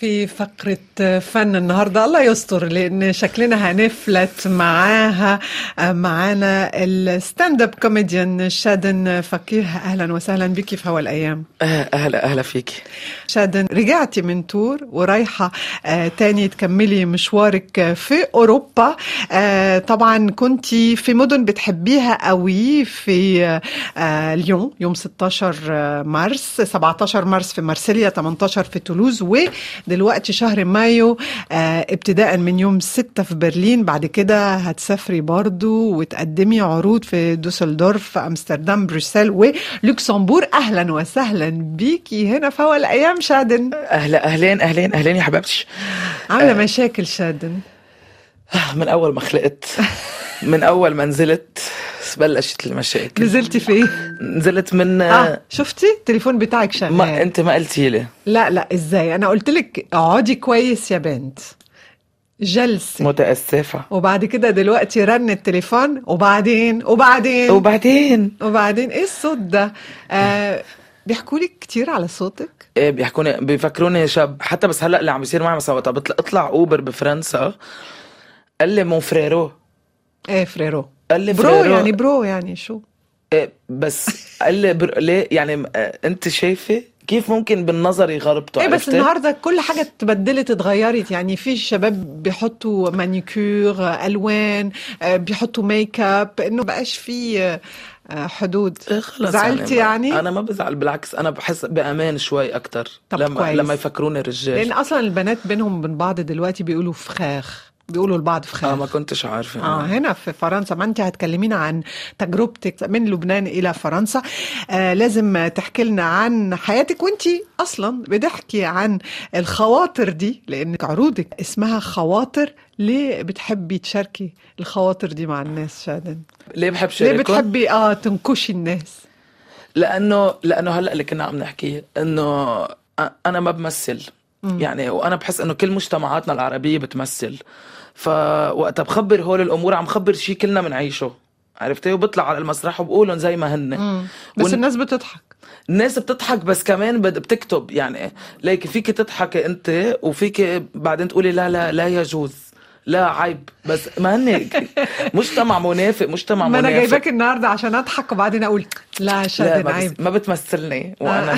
في فقرة فن النهاردة الله يستر لأن شكلنا هنفلت معانا الستاند اب كوميديان شادن فقيه. أهلا وسهلا بك في هوا الأيام. أهلا فيك شادن. رجعتي من تور ورايحة تاني تكملي مشوارك في أوروبا. طبعا كنتي في مدن بتحبيها قوي، في ليون يوم 16 مارس، 17 مارس في مارسيليا، 18 في تولوز، ودلوقتي شهر مايو ابتداء من يوم 6 في برلين. بعد كده هتسافري برضو وتقدمي عروض في دوسلدورف، أمستردام، بروسيل ولوكسمبور. أهلا وسهلا بيكي هنا في هوا الأيام شادن. أهلين يا حبيبتي. عاملة مشاكل شادن؟ من أول ما خلقت، من أول ما نزلت بلشت المشاكل. نزلتي في نزلت من شفتي التليفون بتاعك شغال. انت ما قلتي لي. لا ازاي؟ انا قلت لك اقعدي كويس يا بنت، جلسة. متأسفة. وبعد كده دلوقتي رن التليفون وبعدين ايه الصوت ده؟ بيحكوا لك كتير على صوتك؟ ايه بيفكروني شاب. حتى بس هلا اللي عم بيصير معي مثلا اطلع اوبر بفرنسا، قال لي مون فريرو. ايه فريرو؟ قال لي برو يعني شو؟ بس قال لي ليه يعني انت شايفه كيف ممكن بالنظر يغربطوا؟ بس النهارده كل حاجه اتبدلت اتغيرت. يعني في شباب بيحطوا مانيكير، الوان، بيحطوا ميك اب، انه بقاش في حدود. زعلتي يعني؟ انا ما بزعل، بالعكس انا بحس بامان شوي اكتر لما يفكروني الرجال، لان اصلا البنات بينهم وبين بعض دلوقتي بيقولوا فخاخ، بيقولوا لبعض فخاخ. ما كنتش عارفة. هنا في فرنسا. ما انت هتكلمينا عن تجربتك من لبنان إلى فرنسا. لازم تحكي لنا عن حياتك، وانت أصلا بتحكي عن الخواطر دي لأنك عروضك اسمها خواطر. ليه بتحبي تشاركي الخواطر دي مع الناس شادن؟ ليه بحب شاركهم؟ ليه بتحبي تنكشي الناس؟ لأنه هلأ اللي كنا عم نحكيه إنه أنا ما بمثل يعني، وأنا بحس إنه كل مجتمعاتنا العربية بتمثل. فوقتها بخبر هول الأمور عم خبر شيء كلنا منعيشه، عرفتي؟ وبطلع على المسرح وبقولهم زي ما هن. بس الناس بتضحك. الناس بتضحك، بس كمان بتكتب يعني. ليك فيك تضحك انت، وفيك بعدين تقولي لا يجوز، لا عيب. بس ما هن مجتمع منافق، مجتمع ما منافق. انا جايباك النهارده عشان اضحك وبعدين اقول لا شادن عيب. ما بتمثلني وانا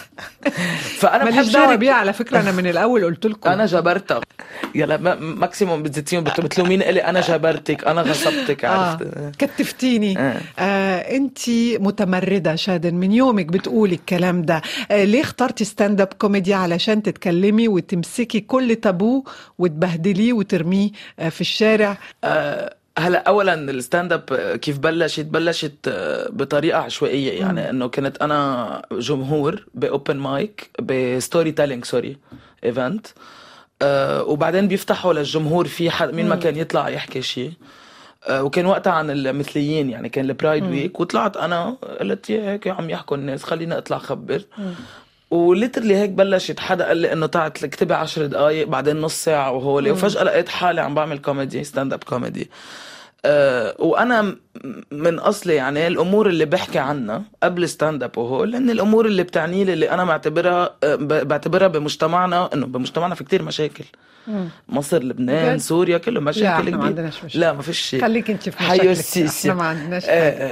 فانا ماليش دعوه بيها على فكره. انا من الاول قلت لكم انا جبرتك. يلا ماكسيموم بتزيتيهم بتلومين الي انا جبرتك، انا غصبتك، عرفت؟ كتفتيني. انتي متمرده شادن، من يومك بتقولي الكلام ده. ليه اخترتي ستاند اب كوميدي؟ علشان تتكلمي وتمسكي كل تابو وتبهدليه وترميه في الشارع. هلا اولا الستاند اب كيف بلشت بطريقه عشوائيه يعني. انه كنت انا جمهور باوبن مايك بستوري تيلينج ايفنت، وبعدين بيفتحوا للجمهور في حد مين ما كان يطلع يحكي شيء. وكان وقتها عن المثليين يعني، كان البرايد ويك، وطلعت انا قلت هيك عم يحكوا الناس، خلينا اطلع خبر. وليترلي هيك بلشت. حدا قال لي انه تعت اكتبي 10 دقايق، بعدين نص ساعه وهولي، وفجاه لقيت حالي عم بعمل كوميدي، ستاند اب كوميدي. وانا من اصلي يعني الامور اللي بحكي عنها قبل ستاند اب وهول، لان الامور اللي بتعني لي اللي انا بعتبرها بمجتمعنا، انه بمجتمعنا في كتير مشاكل. مصر، لبنان، سوريا، كله مشاكل. لا ما عندناش مشاكل. لا ما فيش شيء. خليك انت في مشاكلك. احنا ما عندناش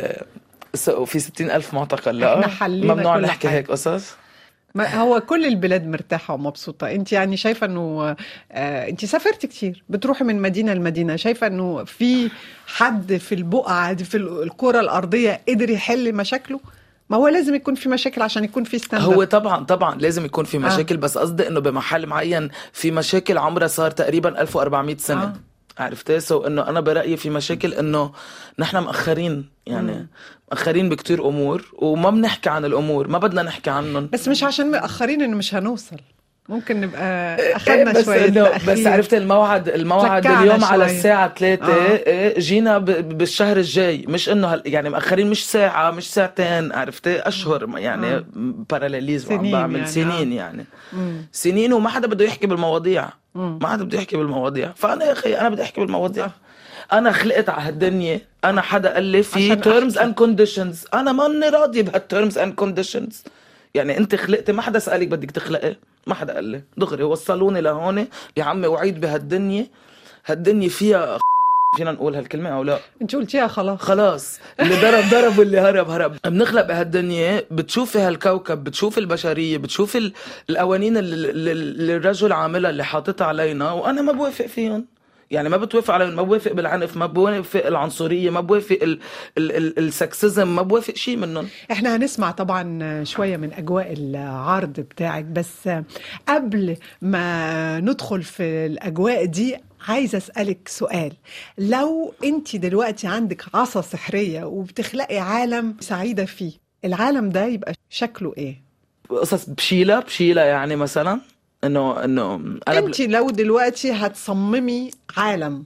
في 60,000 معتقل. لا ممنوع نحكي هيك قصص. هو كل البلاد مرتاحة ومبسوطة. انت يعني شايفة انه انت سافرت كتير، بتروحي من مدينة لمدينة، شايفة انه في حد في البقعة دي في الكرة الأرضية قدر يحل مشاكله؟ ما هو لازم يكون في مشاكل عشان يكون في ستاند اب. هو طبعا لازم يكون في مشاكل. بس قصدي انه بمحل معين في مشاكل عمرها صار تقريبا 1400 سنة. عرفتي؟ سو انه انا برأيي في مشاكل انه نحن مأخرين يعني. مأخرين بكتير امور، وما بنحكي عن الامور، ما بدنا نحكي عنهم. بس مش عشان مأخرين انه مش هنوصل. ممكن نبقى اخذنا شوية تأخير. بس عرفت الموعد اليوم على الساعة 3. جينا بالشهر الجاي. مش انه يعني مأخرين مش ساعة مش ساعتين، عرفتي؟ اشهر يعني. باراليليزم عم بعمل يعني. سنين يعني. سنين، وما حدا بده يحكي بالمواضيع. ما حدا بده يحكي بالمواضيع. فانا يا اخي انا بدي احكي بالمواضيع. انا خلقت على هالدنيا. انا حدا قال لي في terms and conditions، انا ماني راضي بهالterms and conditions. يعني انت خلقتي، ما حدا سألك بدك تخلقي. ما حدا قال لي دغري، وصلوني لهون يا عمي وعيد بهالدنيا، هالدنيا فيها فينا نقول هالكلمة أو لا؟ انت قلتيها خلاص اللي ضرب واللي هرب. بنخلق بهالدنيا، بتشوفي هالكوكب، بتشوفي البشرية، بتشوفي القوانين اللي الرجل عاملها اللي حاططها علينا، وأنا ما بوافق فيهم. يعني ما بتوافق عليهم، ما بوافق بالعنف، ما بوافق العنصرية، ما بوافق السكسزم، ما بوافق شيء منهم. احنا هنسمع طبعا شوية من أجواء العرض بتاعك، بس قبل ما ندخل في الأجواء دي عايزة أسألك سؤال. لو انت دلوقتي عندك عصا سحرية وبتخلقي عالم سعيدة فيه، العالم ده يبقى شكله ايه؟ قصص بشيلة يعني مثلا انه انت لو دلوقتي هتصممي عالم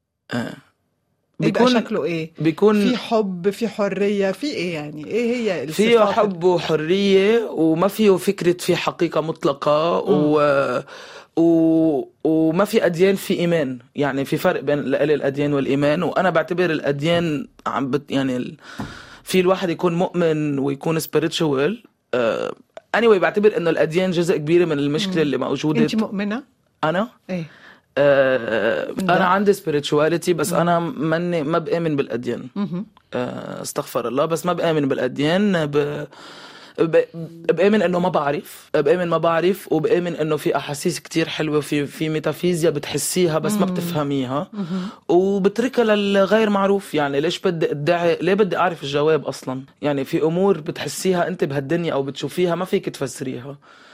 يبقى شكله ايه؟ بيكون في حب، في حرية، في ايه يعني؟ ايه هي الصفات؟ فيه حب وحرية، وما فيه فكرة في حقيقة مطلقة، وما في أديان، في إيمان. يعني في فرق بين الأديان والإيمان، وأنا بعتبر الأديان يعني في الواحد يكون مؤمن ويكون spiritual. anyway بعتبر إنه الأديان جزء كبير من المشكلة اللي موجودة. أنت مؤمنة؟ أنا؟ إيه؟ أنا عندي spirituality، بس أنا ما بآمن بالأديان. استغفر الله، بس ما بآمن بالأديان. بآمن إنه ما بعرف، وبآمن إنه في أحاسيس كتير حلوة، في ميتافيزيا بتحسيها بس ما بتفهميها، وبتركها للغير معروف. يعني ليش بدي أدعي؟ ليه بدي أعرف الجواب أصلا؟ يعني في أمور بتحسيها أنت بهالدنيا أو بتشوفيها ما فيك تفسريها.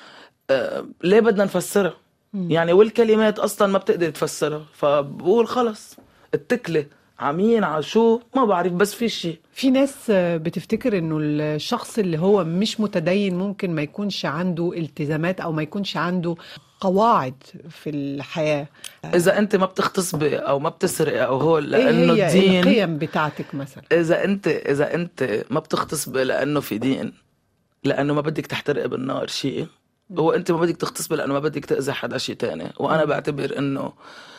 ليه بدنا نفسرها؟ يعني والكلمات أصلا ما بتقدر تفسرها، فبقول خلص اتكلي عمين على شو ما بعرف، بس في شيء. في ناس بتفتكر انه الشخص اللي هو مش متدين ممكن ما يكونش عنده التزامات او ما يكونش عنده قواعد في الحياة. اذا انت ما بتغتصبي او ما بتسرقي او هو لانه إيه هي الدين، القيم بتاعتك مثلا؟ اذا انت ما بتغتصبي لانه في دين، لانه ما بدك تحترقي بالنار شيء، هو انت ما بدك تغتصبي لانه ما بدك تأذي حدا شيء تاني. وانا بعتبر انه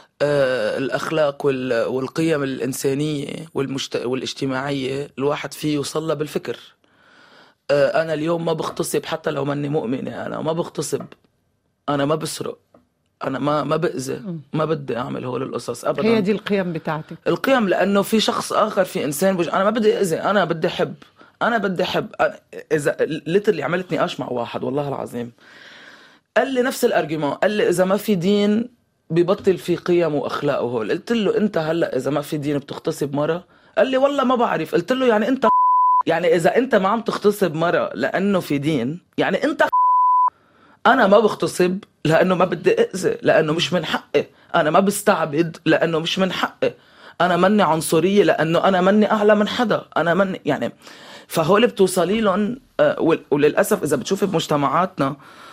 الأخلاق والقيم الإنسانية والاجتماعية الواحد فيه يوصل بالفكر. أنا اليوم ما بغتصب حتى لو ماني مؤمنة، أنا ما بغتصب، أنا ما بسرق، أنا ما بأذي، ما بدي أعمل هول القصص أبدا. هي دي القيم بتاعتك؟ القيم، لأنه في شخص آخر، في إنسان أنا ما بدي أذي، أنا بدي أحب. إذا اللي عملت نقاش مع واحد والله العظيم قال لي نفس الأرجيمان، قال لي إذا ما في دين بيبطل في قيم واخلاق وهول. قلت له انت هلا اذا ما في دين بتغتصب مره؟ قال لي والله ما بعرف. قلت له يعني انت يعني اذا انت ما عم تغتصب مره لانه في دين، يعني انت انا ما بغتصب لانه ما بدي اذي، لانه مش من حقي. انا ما بستعبد لانه مش من حقي. انا مني عنصريه لانه انا مني اعلى من حدا، انا مني يعني. فهول بتوصلي لهم. وللاسف اذا بتشوفي بمجتمعاتنا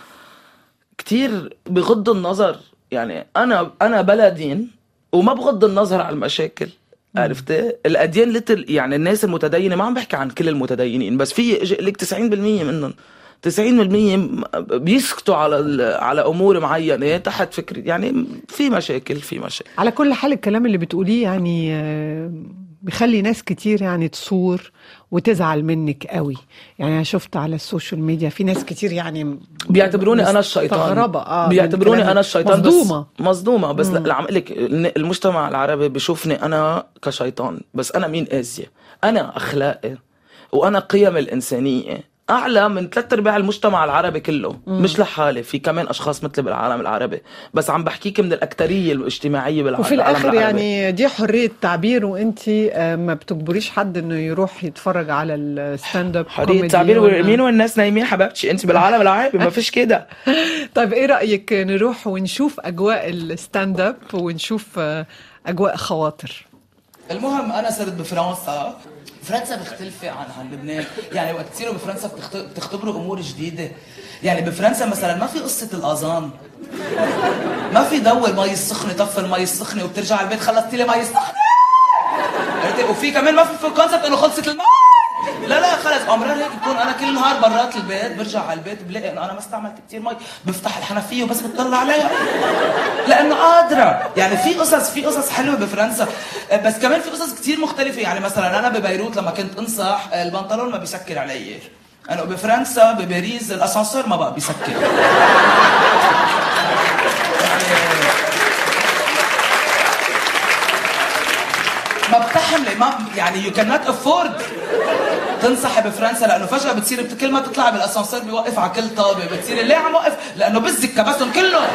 كتير بغض النظر، يعني انا بلا دين وما بغض النظر على المشاكل. عرفتي؟ الاديان يعني الناس المتدينه، ما عم بحكي عن كل المتدينين، بس في لك 90% منهم 90% بيسكتوا على امور معينه تحت فكره، يعني في مشاكل. على كل حال الكلام اللي بتقوليه يعني بيخلي ناس كتير يعني تصور وتزعل منك قوي. يعني انا شفت على السوشيال ميديا في ناس كتير يعني بيعتبروني انا الشيطان، بيعتبروني انا الشيطان، مصدومة. بس لا عم لك المجتمع العربي بيشوفني انا كشيطان، بس انا مين اذيه؟ انا اخلاقي وانا قيم الانسانيه اعلى من 3/4 المجتمع العربي كله. مش لحالي، في كمان اشخاص مثلي بالعالم العربي، بس عم بحكيك من الاكتريه الاجتماعيه بالعالم وفي العربي. الاخر يعني دي حريه تعبير، وانت ما بتجبريش حد انه يروح يتفرج على الستاند اب كوميدي. حريه تعبير مين والناس نايمين حبيبتي، انت بالعالم العربي ما فيش كده. طيب ايه رايك نروح ونشوف اجواء الستاند اب ونشوف اجواء خواطر؟ المهم انا صرت بفرنسا مختلفة عن لبنان. يعني وقت تصيروا بفرنسا بتختبروا أمور جديدة. يعني بفرنسا مثلا ما في قصة الأذان، ما في دور مي السخنة، طفي المي السخنة وبترجع البيت خلصتي لي مي السخنة. وفي كمان ما في كونسبت إنه خلصت المي. لا خلص أمرار هيك بكون أنا كل نهار برات البيت، برجع على البيت بلاقي إنه أنا ما استعملت كتير مي، بفتح الحنفية وبس بتطلع عليها لأنه قادرة. يعني في قصص حلوة بفرنسا، بس كمان في قصص كتير مختلفة. يعني مثلا أنا ببيروت لما كنت أنصح البنطلون ما بيسكر علي، أنا بفرنسا بباريس الأسانسور ما بقى بيسكر. ما بتحملي، ما يعني you cannot afford تنصحي بفرنسا، لانه فجأة بتصير كل ما تطلع بالاسانسير بيوقف على كل طابة، بتصيري ليه عم وقف؟ لانه بزك كبسهم كلهم.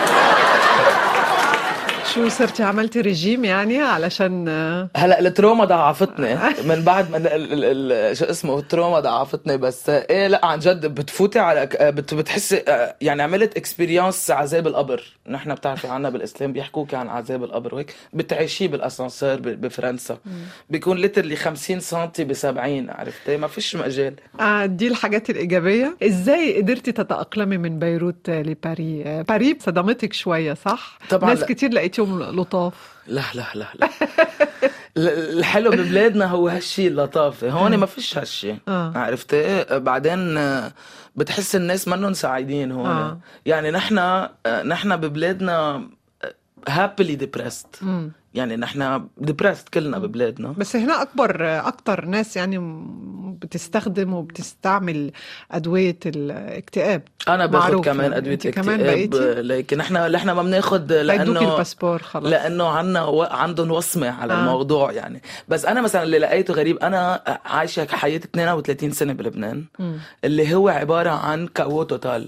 شو صرتي عملتي ريجيم يعني علشان هلا التروما ضعفتني من بعد ما شو اسمه التروما ضعفتني، بس ايه لا عن جد بتفوتي على بتحسي يعني عملت اكسبيرينس عذاب القبر. نحن بتعرفي عنا بالاسلام بيحكوك عن عذاب القبر وهيك، بتعيشيه بالاسانسير بفرنسا، بيكون لترلي 50 سنتي ب70، عرفتي؟ ما فيش مجال. دي الحاجات الإيجابية. إزاي قدرتي تتأقلمي من بيروت لباريس؟ باريس صدمتك شوية صح؟ طبعا ناس كتير لقيتيهم لطاف. لا لا لا لا الحلو ببلادنا هو هالشي اللطافة، هون ما فيش هالشي. عرفتي؟ بعدين بتحس الناس منهم سعيدين هون. يعني نحن ببلادنا happily depressed. يعني نحن depressed كلنا ببلادنا. بس هنا أكتر ناس يعني بتستخدم وبتستعمل أدوية الاكتئاب. أنا باخد كمان أدوية اكتئاب، لكن نحن ما بناخد لأنه الباسبور خلاص، لأنه عندهم وصمة على الموضوع يعني. بس أنا مثلا اللي لقيته غريب، أنا عايشة حياتي 32 سنة بلبنان، اللي هو عبارة عن كاو توتال.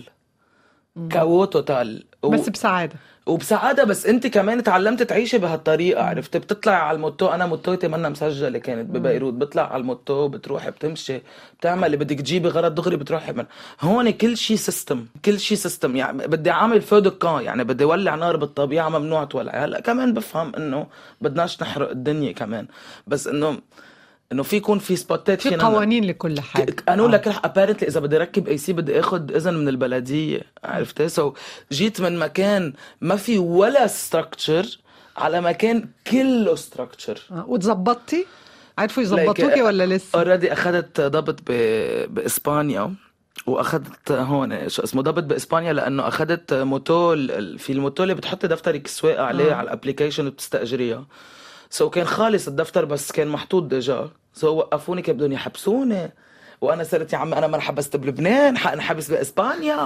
بس بسعادة وبسعادة. بس انت كمان تعلمت تعيشي بهالطريقة، عرفت؟ بتطلع على الموتو، انا موتوتي منا مسجلة كانت ببيروت، بطلع على الموتو، بتروحي بتمشي، بتعمل اللي بدك تجيبي غرض دغري بتروحي من هون. كل شيء سيستم. يعني بدي عامل فودكان، يعني بدي ولع نار بالطبيعة، ممنوع تولع. هلا كمان بفهم انه بدناش نحرق الدنيا كمان، بس انه في يكون في سبوتات، في قوانين لكل حاجه. قانون لك ابارنتلي اذا بدي ركب اي سي بدي اخذ اذن من البلديه، عرفتي؟ سو جيت من مكان ما في ولا ستراكشر على مكان كله ستراكشر. وتظبطتي؟ عرفوا يظبطوكي ولا لسه؟ اوريدي اخذت ضبط باسبانيا، واخذت هون شو اسمه ضبط باسبانيا، لانه اخذت موتو، في الموتو اللي بتحطي دفترك السواقه عليه على الابليكيشن وبتستاجريها. كان خالص الدفتر بس كان محطوط ديجا. وقفوني كيف بدهم يحبسوني، وانا صرت يا عم انا ما انحبست بلبنان، حنحبس باسبانيا.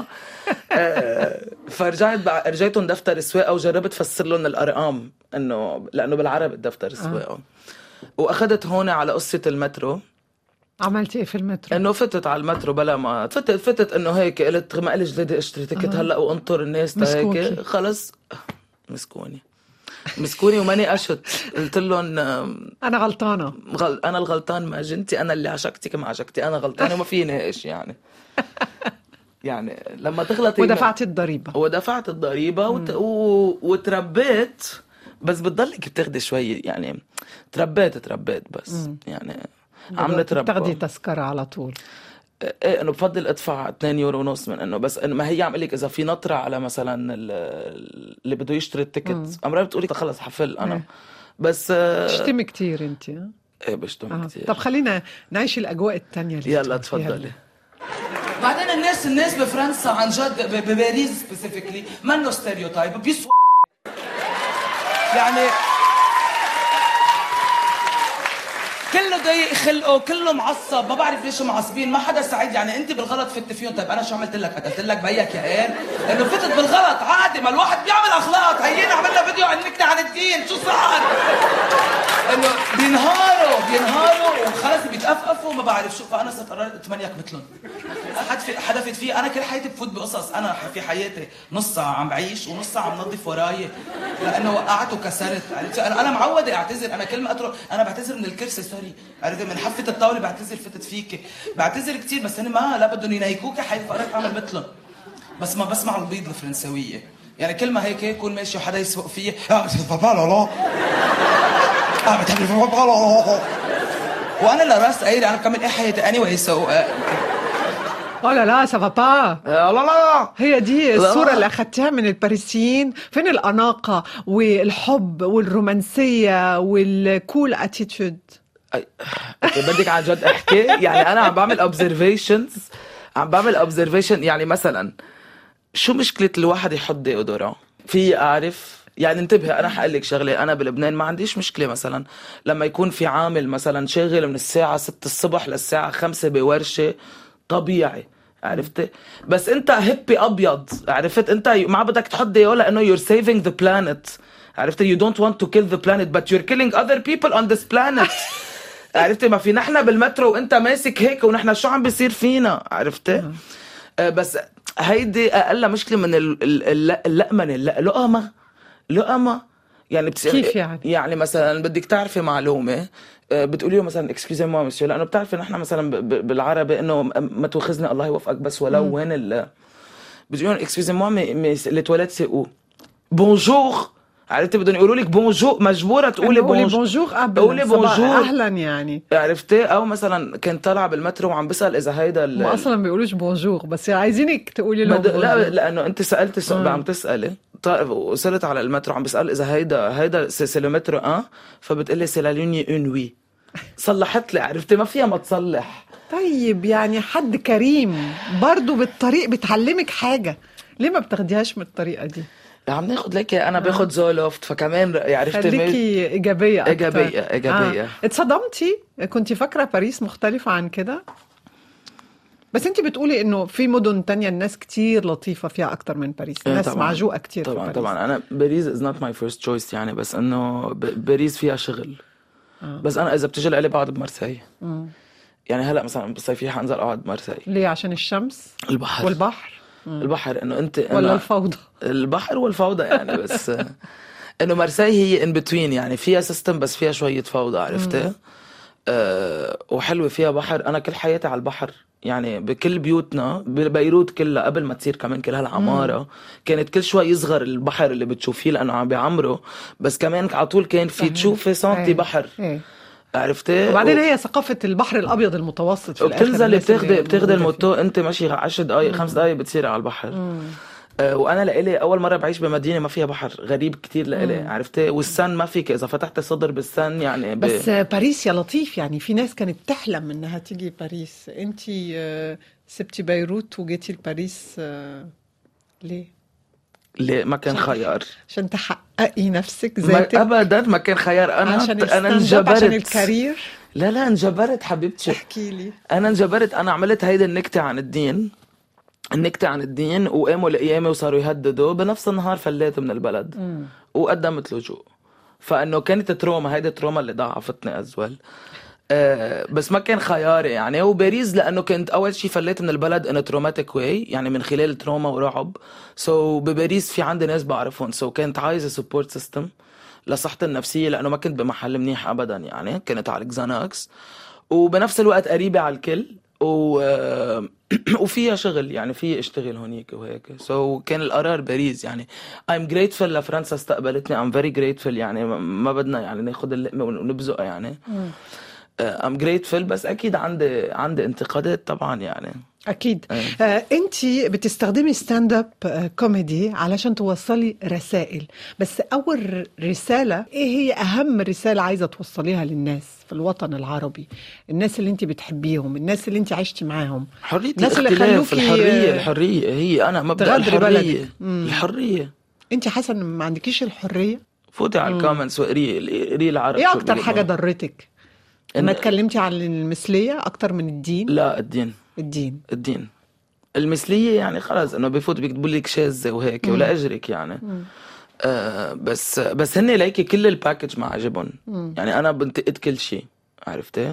رجعتهم دفتر السواقه وجربت فسر لهم الارقام، انه لانه بالعربي الدفتر السواقه. واخذت هون على قصه المترو. عملتي ايه في المترو؟ انه فتت على المترو بلا ما فتت انه هيك قلت ما قلش جديد اشتري تيكت هلا وانطر الناس هيك خلص. مسكوني وماني قشط. قلت لهم انا غلطانه، انا الغلطان ما جنتي، انا اللي عشقتك ما عشقتي، انا غلطانه وما فيني ايش يعني. يعني لما تغلطي ودفعت الضريبه وتربيت. بس بتضلك بتاخدي شوي يعني. تربيت بس يعني عم نتربى. بتاخدي تذكره على طول. ايه انه بفضل ادفع 2 يورو ونص من انه بس ما هي عم قلك اذا في نطره على مثلا اللي بده يشتري التيكت، امرأة بتقولي خلص حفل انا. بس تشتمي كتير انت؟ ايه بشتم كتير. طب خلينا نعيش الاجواء التانية اللي يلا تفضلي. بعدين الناس بفرنسا عن جد بباريس سبيسيفيكلي منه ستيريوتايب بيسوا يعني كله ضايق خلقه، كله معصب، ما بعرف ليش معصبين، ما حدا سعيد. يعني انت بالغلط فت فيهم. طيب انا شو عملت لك؟ قتلت لك بيك يا قال؟ انه فتت بالغلط عادي، ما الواحد بيعمل اخلاق. هينا عملنا فيديو عن نكته عن الدين، شو صار؟ انه بينهاروا وخلص بيتقفقفوا وما بعرف شو. فانا صرت قررت اتمنيك مثلهم. حدا فت فيه. انا كل حياتي بفوت بقصص. انا في حياتي نص ساعه عم بعيش ونص ساعه عم نظف وراي، لانه وقعت وكسرت. انا معوده اعتذر. انا كل ما اترك انا بعتذر من الكرسي، سوري، عرفت؟ من حفه الطاوله بعتذر، فتت فيك، بعتذر كثير. بس انا ما لا بدهم ينيكوك حي، فقررت اعمل مثلهم. بس ما بسمع البيض الفرنسويه. يعني كل ما هيك يكون ماشي وحدا يسوق فيه وانا اللي راس قايله انا بكمل ايه حياتي اني ويسوق. لا سافا با. لا هي دي الصورة اللي أخدتها من الباريسيين. فين الأناقة والحب والرومانسية والكول اتيتيود؟ بدك عن جد احكي؟ يعني أنا عم بعمل observation. يعني مثلا شو مشكلة الواحد يحط ديودوران؟ في أعرف يعني انتبه. أنا حقلك شغلة، أنا بلبنان ما عنديش مشكلة مثلا لما يكون في عامل مثلا شاغل من الساعة 6 الصبح للساعة 5 بورشة، طبيعي عرفت؟ بس انت هيبي ابيض، عرفت؟ انت ما بدك تحط ديو لانه you're saving the planet، عرفت؟ you don't want to kill the planet but you're killing other people on this planet. عرفت؟ ما في نحن بالمترو وانت ماسك هيك ونحن شو عم بيصير فينا، عرفت؟ بس هيدي اقل مشكله من اللقمنه، لقمه يعني كيف يعني؟ يعني مثلا بدك تعرفي معلومه، بتقولي له مثلا اكسكيوزي موا مسيو، لانه بتعرفي نحن مثلا بالعربي انه ما تواخذني الله يوفقك بس ولو وين بتقولي لهم اكسكيوزي موا لي تواليت سي او بونجور، عرفتي؟ بدهم يقولوا لك بونجور، مجبوره تقولي بونجور قبل، قولي بونجور اهلا يعني، عرفتي؟ او مثلا كنت طالعه بالمترو وعم بسال اذا هيدا ما اصلا بيقولوش بونجور بس عايزينك تقولي له لا، لانه انت سالتي سؤال عم تسالي، وصلت على المترو عم بسال اذا هيدا سي لو مترو فبتقلي سي لا ليني اون وي، صلحت لي، عرفتي؟ ما فيها ما تصلح. طيب يعني حد كريم برضو بالطريق بتعلمك حاجه، ليه ما بتاخديهاش من الطريقه دي؟ عم ناخد لك انا باخد زولوفت، فكمان عرفتي خليكي ايجابيه اكتر. ايجابيه. اتصدمتي؟ كنتي فاكره باريس مختلفه عن كده؟ بس انت بتقولي انه في مدن تانية الناس كتير لطيفة فيها اكتر من باريس، الناس معجوقة كتير طبعا في باريس. طبعا انا باريس is not my first choice يعني، بس انه باريس فيها شغل. بس انا اذا بتجي لي بقعد بمرسي. يعني هلا مثلا بالصيفيه حنزل اقعد بمرسي. ليه؟ عشان الشمس؟ البحر البحر انه انت ولا الفوضى؟ البحر والفوضى يعني، بس انه مرسي هي ان بتوين يعني، فيها سيستم بس فيها شويه فوضى، عرفتي؟ وحلوه فيها بحر. انا كل حياتي على البحر يعني، بكل بيوتنا ببيروت كلها قبل ما تصير كمان كل هالعماره كانت كل شوي يصغر البحر اللي بتشوفيه لانه عم بيعمره، بس كمان على طول كان في تشوفي سنتي بحر. عرفتي؟ وبعدين هي ثقافة البحر الأبيض المتوسط في الآخر. بتنزلي بتاخدي الموتو انت ماشي 10 دقايق 5 دقايق بتصيري على البحر. وانا لإلي اول مره بعيش بمدينه ما فيها بحر، غريب كتير لإلي، عرفتي؟ والسن ما فيك اذا فتحت صدر بالسن يعني بس باريس يا لطيف يعني، في ناس كانت تحلم انها تيجي باريس، انتي سبتي بيروت وجيتي لباريس ليه؟ ما كان خيار، عشان تحققي نفسك ذاتك؟ ابدا ما كان خيار. انا انجبرت عشان الكارير. لا انجبرت حبيبتي. احكي لي. انا انجبرت، انا عملت هيدا النكته عن الدين وقاموا لقيامي وصاروا يهددوا، بنفس النهار فليت من البلد وقدمت لجوء. فانه كانت تروما، هيدا التروما اللي ضعفتني ازول. بس ما كان خياري يعني. وباريس لانه كنت اول شيء فليت من البلد ان تروماتيك واي يعني، من خلال تروما ورعب. بباريس في عندي ناس بعرفهم، كانت عايزه سبورت سيستم لصحتي النفسيه، لانه ما كنت بمحل منيح ابدا يعني، كنت على كزاناكس وبنفس الوقت قريبه على الكل وفيها شغل يعني، في اشتغل هونيك وهيك. كان القرار باريس يعني. I'm grateful لفرنسا استقبلتني، I'm very grateful يعني، ما بدنا يعني ناخد اللقمة ونبزقها يعني. I'm grateful، بس اكيد عندي انتقادات طبعا يعني. اكيد. انتي بتستخدمي ستاند اب كوميدي علشان توصلي رسائل، بس اول رسالة ايه هي؟ اهم رسالة عايزة توصليها للناس في الوطن العربي، الناس اللي انتي بتحبيهم، الناس اللي انتي عشتي معاهم، حرية الاختلاف، الحرية هي انا مبدأ الحرية. انتي حاسة ان ما عندكيش الحرية؟ فوتي على الكومنتس وقري العرب. ايه اكتر حاجة ضرتك لما اتكلمتي عن المثلية اكتر من الدين؟ لا، الدين المثلية يعني خلاص انه بفوت بيكتبوا لك شاذة وهيك ولا اجرك يعني. بس هن ليكي كل الباكج ما عجبهم يعني. انا بنتقد كل شيء، عرفتي؟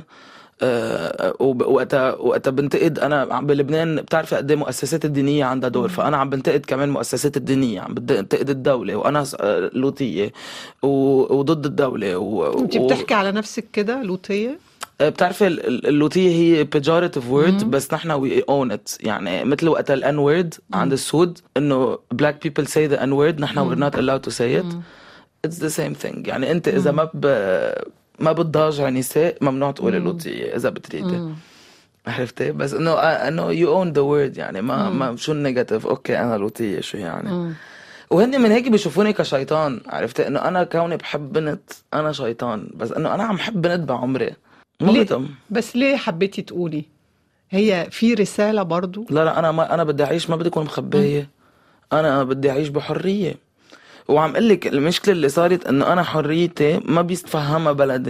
وقتها بنتقد انا بلبنان. بتعرفي قد ايه المؤسسات الدينيه عندها دور، فانا عم بنتقد كمان المؤسسات الدينيه، عم بنتقد الدوله، وانا لوطيه وضد الدوله انت بتحكي على نفسك كده لوطيه؟ بتعرفي اللوطيه هي pejorative word، بس نحن we own it يعني. مثل وقت الان وورد عند السود انه black people say the n word، نحن we're not allowed to say it. it's the same thing يعني. انت اذا ما بتضاجع نساء ممنوع تقولي لوطيه اذا بتريدي، عرفتي؟ بس انه you own the word يعني. ما شو النيجاتيف؟ اوكي انا لوطيه شو يعني. وهن من هيك بيشوفوني كشيطان، عرفتي؟ انه انا كوني بحب بنت انا شيطان، بس انه انا عم حب بنت بعمري بس ليه حبيتي تقولي؟ هي في رسالة برضو؟ لا انا بدي اعيش، ما بدي اكون مخبية. انا بدي اعيش بحرية. وعم قلك المشكلة اللي صارت انه انا حريتي ما بيستفهمها بلدي،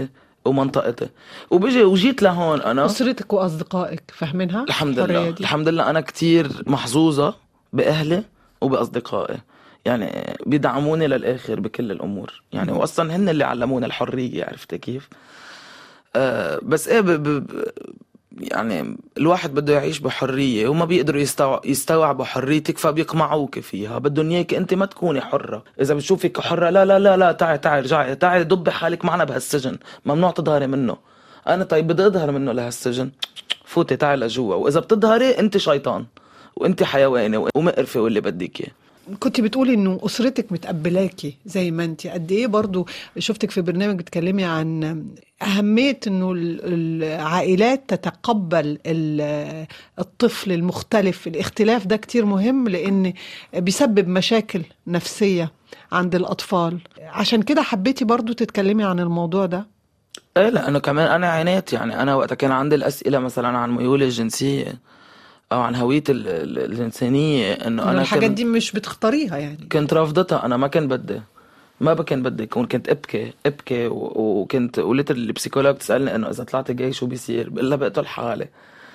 ومنطقتي. وجيت لهون أنا. أسرتك وأصدقائك فهمينها؟ الحمد لله الحمد لله أنا كتير محظوظة بأهلي وبأصدقائي، يعني بيدعموني للآخر بكل الأمور يعني، وأصلا هن اللي علمونا الحرية، عرفت كيف؟ بس إيه يعني الواحد بده يعيش بحرية وما بيقدروا يستوعبوا حريتك فبيقمعوك فيها، بدهم اياك انت ما تكوني حرة. اذا بتشوفك حرة لا لا لا لا تعي رجعي تعي ضبي حالك معنا بهالسجن، ممنوع تظهري منه. انا طيب بدي اظهر منه لهالسجن، فوتي تعي لجوا، واذا بتظهري انت شيطان وانت حيواني ومقرفة واللي بدك اياه. كنت بتقولي انه اسرتك متقبلاكي زي ما انت، قد ايه برضو شفتك في برنامج بتكلمي عن اهمية انه العائلات تتقبل الطفل المختلف. الاختلاف ده كتير مهم لان بيسبب مشاكل نفسية عند الاطفال، عشان كده حبيتي برضو تتكلمي عن الموضوع ده. ايه لانه كمان انا عانيت، يعني انا وقت كان عندي الاسئلة مثلا عن ميولي الجنسية او عن هوية الانسانية، انه انا الحاجات دي مش بتختاريها يعني، كنت رافضتها. انا ما كان بدي كنت ابكي وكنت قلت البسيكولوج تسألني انه اذا طلعت جاي شو بيصير، بقلها بقتل حالي.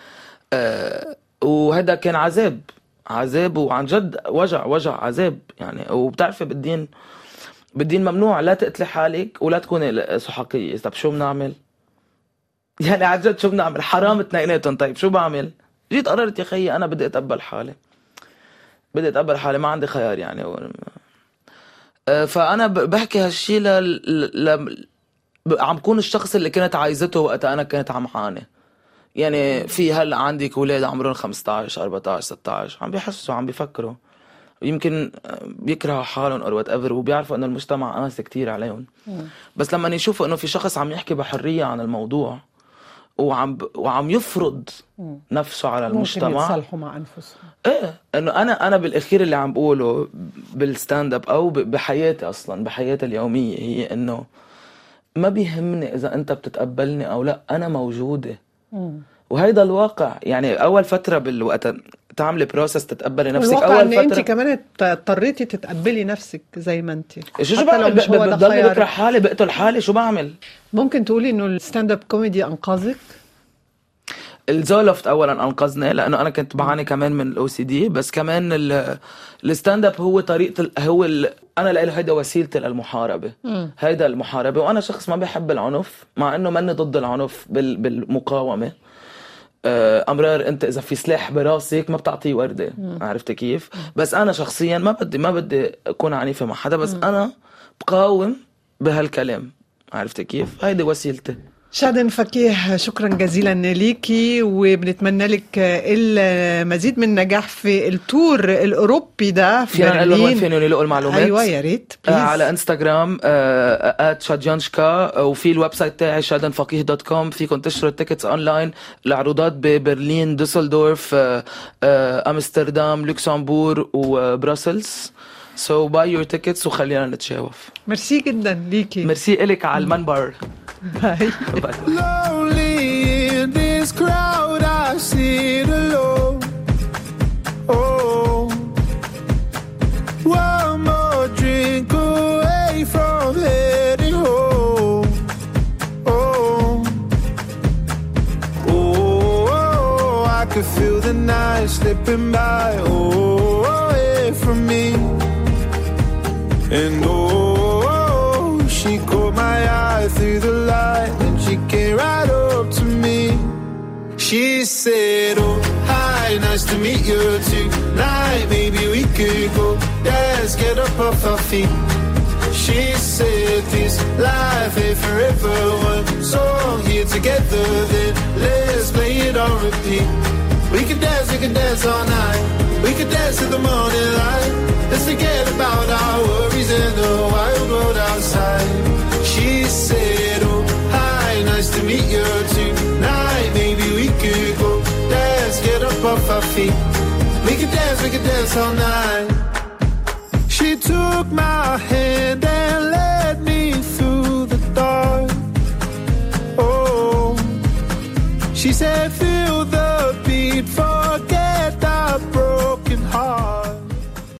وهذا كان عذاب وعن جد وجع عذاب يعني. وبتعرفي بالدين ممنوع لا تقتلي حالك ولا تكوني سحقية. طب شو بنعمل يعني؟ عن جد شو بنعمل؟ حرام اثنيناتهم. طيب شو بعمل؟ جيت قررت يا خيي انا بدي اتقبل حالي ما عندي خيار يعني. فانا بحكي هالشي عم كون الشخص اللي كنت عايزته وقت انا كنت عم عاني يعني. في هلا عندك اولاد عمرهم 15 14 16 عم بيحسوا عم بيفكروا، يمكن بيكرهوا حالهم او وات ايفر، وبيعرفوا انه المجتمع قاسي كتير عليهم. بس لما يشوفوا انه في شخص عم يحكي بحرية عن الموضوع وعم يفرض نفسه على المجتمع، ممكن يتصالحوا مع انفسهم. ايه انه انا بالاخير اللي عم بقوله بالستاند اب او بحياتي اصلا بحياتي اليوميه هي انه ما بيهمني اذا انت بتتقبلني او لا، انا موجوده. وهيدا الواقع يعني. اول فتره بالوقت تعملي بروسس تتقبلي نفسك، الواقع اول ان فتره انت كمان اضطريتي تتقبلي نفسك زي ما انت. شو بعمل؟ بضلني بكره حالي، بقتل حالي، شو بعمل؟ ممكن تقولي انه الستاند اب كوميدي انقذك؟ الزولفت اولا انقذني لانه انا كنت بعاني كمان من الاو سي دي، بس كمان الستاند اب هو طريقه انا لقيت هيدا وسيلتي للمحاربه. هيدا المحاربه، وانا شخص ما بيحب العنف مع انه ماني ضد العنف بالمقاومه. امرار انت اذا في سلاح براسك ما بتعطيه ورده، عرفت كيف؟ بس انا شخصيا ما بدي اكون عنيفه مع حدا، بس انا بقاوم بهالكلام، عرفت كيف؟ هيدي وسيلتي. شادن فكيه، شكرا جزيلا ليكي، وبنتمنى لك المزيد من نجاح في التور الأوروبي ده في برلين. فينا يلاقوا المعلومات؟ أيوة يا ريت على انستغرام @شاديانشكا، وفي الويب سايت تاعي shadenfakih.com. فيكم تشتروا التيكتس اونلاين لعروضات ببرلين، دوسلدورف، امستردام، لوكسمبورغ وبروسلز. So buy your tickets وخلينا نتشاوف. ميرسي جدا ليكي. ميرسي إلك على المنبر. باي. Lonely in this crowd I sit alone. Oh, one more drink away from heading home. Oh, oh, I could feel the night slipping by. Oh, away from me. And she caught my eye through the light and she came right up to me. She said, oh, hi, nice to meet you tonight. Maybe we could go dance, get up off our feet. She said, this life ain't forever. One song here together, then let's play it on repeat. We could dance all night. We could dance till the morning light. Let's forget about our worries and the wild world outside. She said, oh, hi, nice to meet you tonight. Maybe we could go dance, get up off our feet. We could dance all night. She took my hand